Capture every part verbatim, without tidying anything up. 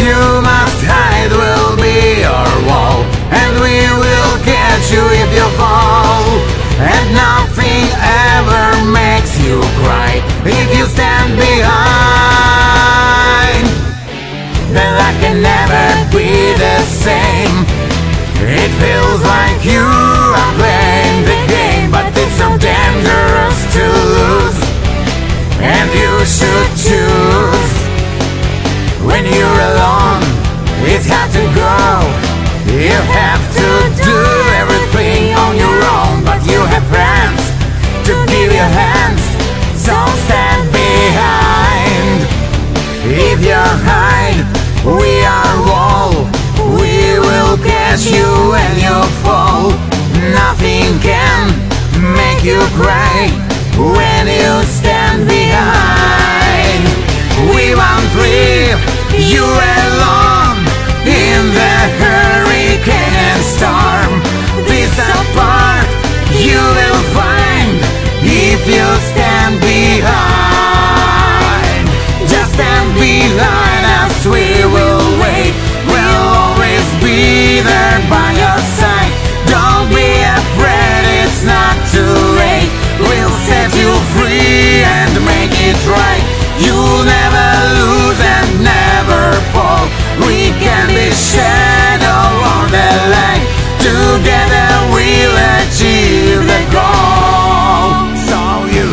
you must hide will be our wall, and we will catch you if you fall. And nothing ever makes you cry if you stand behind. Then life can never be the same. It feels like you are playing the game, but it's so dangerous to lose, and you should choose. When you're alone, it's hard to go. You have to do everything on your own, but you have friends to give you hands, so stand behind. If you hide, we are wall. We will catch you when you fall. Nothing can make you cry when you stand behind. We won't leave you alone in the hurricane and storm. This apart you will find if you stand behind. Just stand behind us, we will wait. We'll always be there by your side. Don't be afraid, it's not too late. We'll set you free and make it right. You'll never lose and never fall. We can be shadow on the light. Together we'll achieve the goal. So you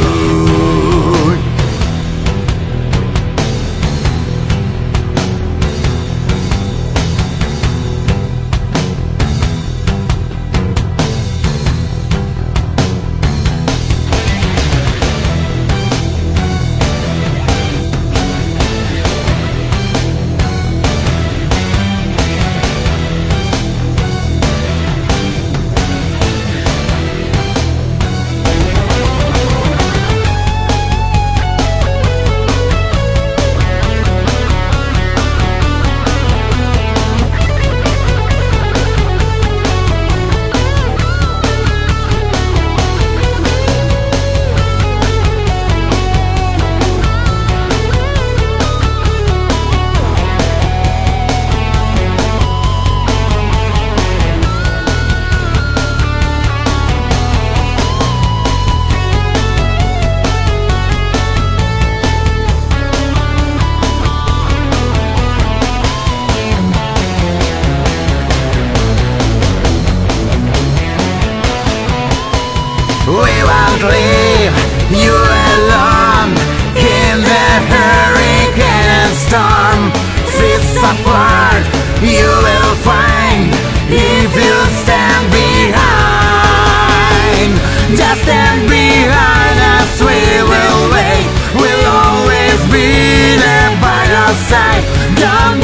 We won't leave you alone in the hurricane and storm. Fists apart you will find if you stand behind. Just stand behind us, we will wait. We'll always be there by your side. Don't